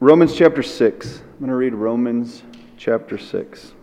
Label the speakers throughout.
Speaker 1: Romans chapter 6. I'm going to read Romans chapter 6.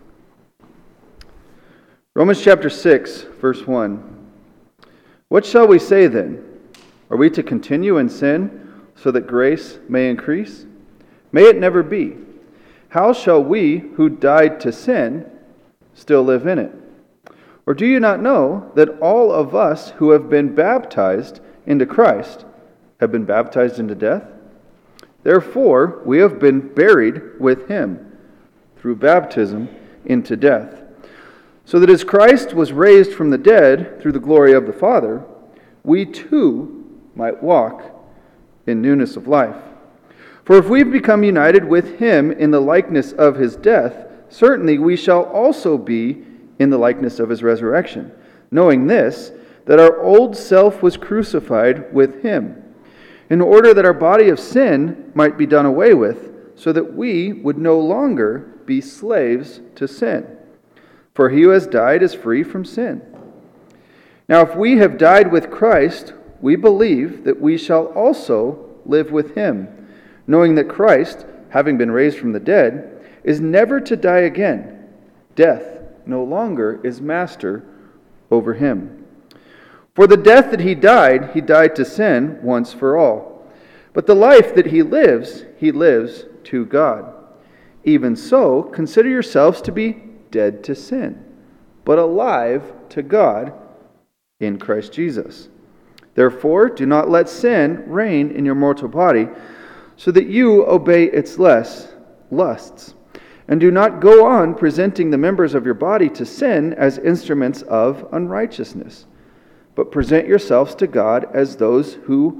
Speaker 1: Romans chapter 6, verse 1. What shall we say then? Are we to continue in sin so that grace may increase? May it never be. How shall we who died to sin still live in it? Or do you not know that all of us who have been baptized into Christ have been baptized into death? Therefore, we have been buried with him through baptism into death, so that as Christ was raised from the dead through the glory of the Father, we too might walk in newness of life. For if we've become united with him in the likeness of his death, certainly we shall also be in the likeness of his resurrection, knowing this, that our old self was crucified with him, in order that our body of sin might be done away with, so that we would no longer be slaves to sin. For he who has died is free from sin. Now if we have died with Christ, we believe that we shall also live with him, knowing that Christ, having been raised from the dead, is never to die again. Death no longer is master over him. For the death that he died to sin once for all. But the life that he lives to God. Even so, consider yourselves to be dead to sin, but alive to God in Christ Jesus. Therefore, do not let sin reign in your mortal body, so that you obey its lusts. And do not go on presenting the members of your body to sin as instruments of unrighteousness, but present yourselves to God as those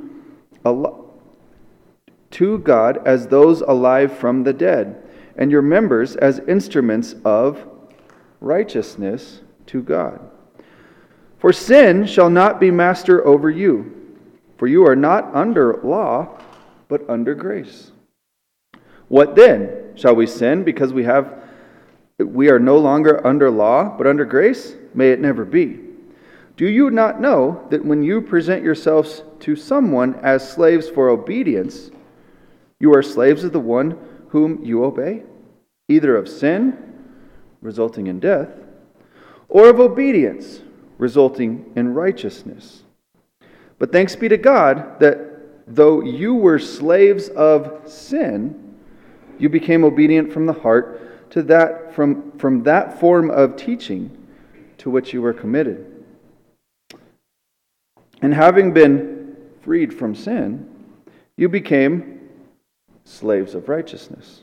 Speaker 1: alive from the dead, and your members as instruments of righteousness to God. For sin shall not be master over you, for you are not under law, but under grace. What then? Shall we sin because we are no longer under law, but under grace? May it never be. Do you not know that when you present yourselves to someone as slaves for obedience, you are slaves of the one whom you obey, either of sin, resulting in death, or of obedience, resulting in righteousness? But thanks be to God that though you were slaves of sin, you became obedient from the heart to that from that form of teaching to which you were committed. And having been freed from sin, you became slaves of righteousness.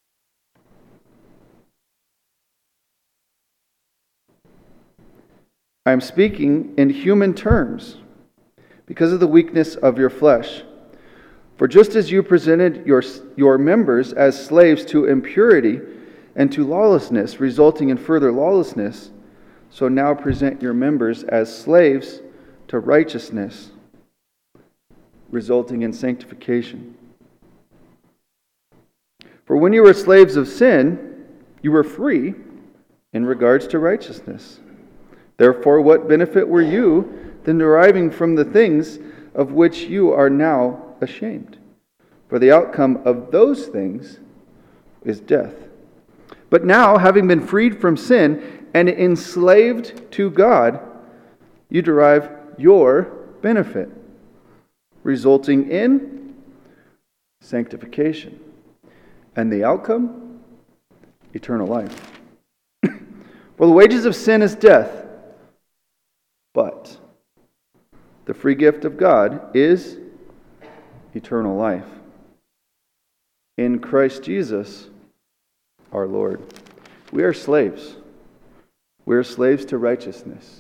Speaker 1: I am speaking in human terms because of the weakness of your flesh. For just as you presented your members as slaves to impurity and to lawlessness, resulting in further lawlessness, so now present your members as slaves to righteousness, resulting in sanctification. For when you were slaves of sin, you were free in regards to righteousness. Therefore, what benefit were you than deriving from the things of which you are now ashamed? For the outcome of those things is death. But now, having been freed from sin and enslaved to God, you derive your benefit, resulting in sanctification. And the outcome? Eternal life. For the wages of sin is death, but the free gift of God is eternal life in Christ Jesus our Lord. We are slaves. We are slaves to righteousness.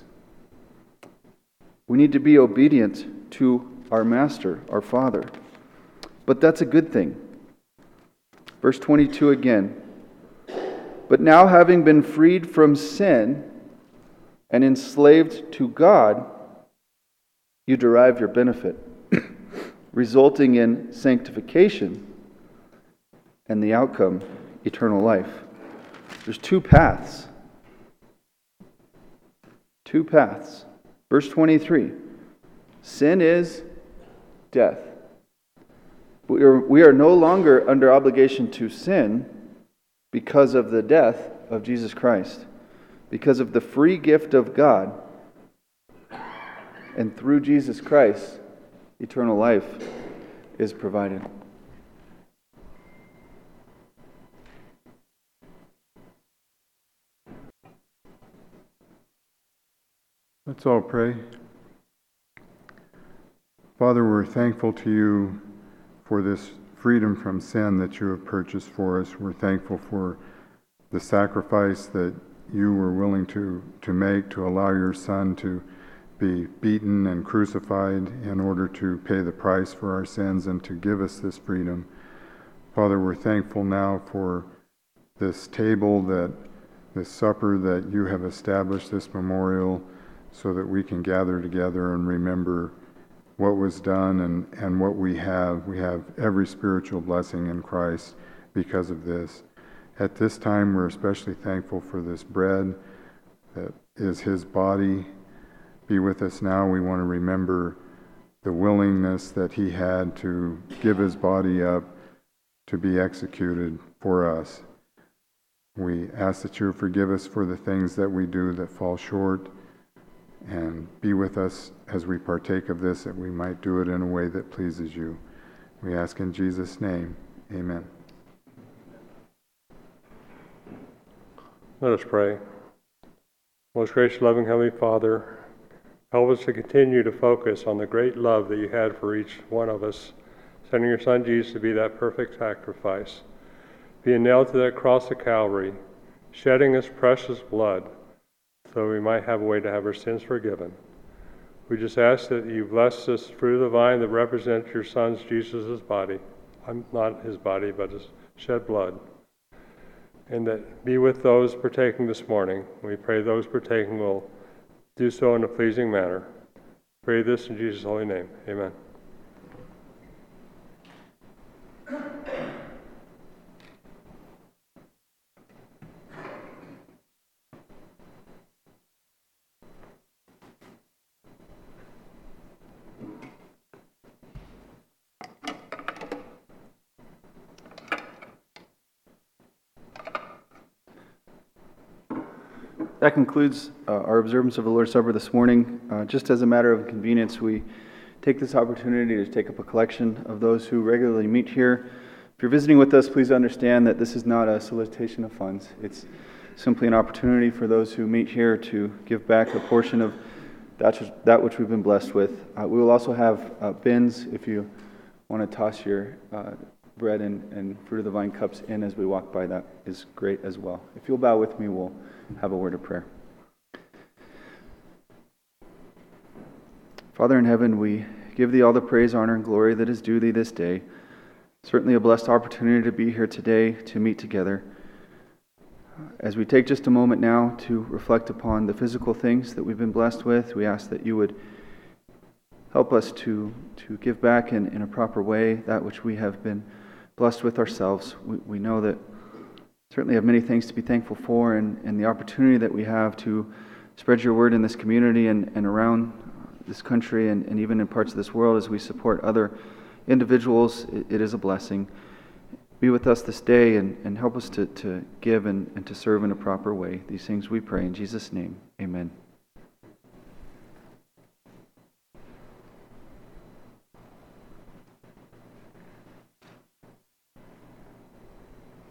Speaker 1: We need to be obedient to our Master, our Father. But that's a good thing. Verse 22 again. But now having been freed from sin and enslaved to God, you derive your benefit, resulting in sanctification and the outcome, eternal life. There's two paths. Two paths. Verse 23. Sin is death. We are no longer under obligation to sin because of the death of Jesus Christ, because of the free gift of God. And through Jesus Christ, eternal life is provided.
Speaker 2: Let's all pray. Father, we're thankful to you for this freedom from sin that you have purchased for us. We're thankful for the sacrifice that you were willing to make to allow your Son to be beaten and crucified in order to pay the price for our sins and to give us this freedom. Father, we're thankful now for this table, this supper that you have established, this memorial, so that we can gather together and remember what was done and what we have. We have every spiritual blessing in Christ because of this. At this time, we're especially thankful for this bread that is his body. Be with us now. We want to remember the willingness that he had to give his body up to be executed for us. We ask that you forgive us for the things that we do that fall short, and be with us as we partake of this, that we might do it in a way that pleases you. We ask in Jesus' name, amen.
Speaker 3: Let us pray. Most gracious, loving Heavenly Father, help us to continue to focus on the great love that you had for each one of us, sending your Son Jesus to be that perfect sacrifice, being nailed to that cross of Calvary, shedding his precious blood, so we might have a way to have our sins forgiven. We just ask that you bless this fruit of the vine that represents your Son's Jesus' body. Not his body, but his shed blood. And that be with those partaking this morning. We pray those partaking will do so in a pleasing manner. Pray this in Jesus' holy name. Amen.
Speaker 1: That concludes our observance of the Lord's Supper this morning. Just as a matter of convenience, we take this opportunity to take up a collection of those who regularly meet here. If you're visiting with us, please understand that this is not a solicitation of funds. It's simply an opportunity for those who meet here to give back a portion of that which we've been blessed with. We will also have bins if you want to toss your bread and fruit of the vine cups in as we walk by. That is great as well. If you'll bow with me, we'll have a word of prayer. Father in heaven, we give thee all the praise, honor, and glory that is due thee this day. Certainly a blessed opportunity to be here today to meet together. As we take just a moment now to reflect upon the physical things that we've been blessed with, we ask that you would help us to give back in a proper way that which we have been blessed with ourselves. We know that certainly have many things to be thankful for, and the opportunity that we have to spread your word in this community and around this country and even in parts of this world as we support other individuals. It is a blessing. Be with us this day and help us to give and to serve in a proper way. These things we pray in Jesus' name. Amen.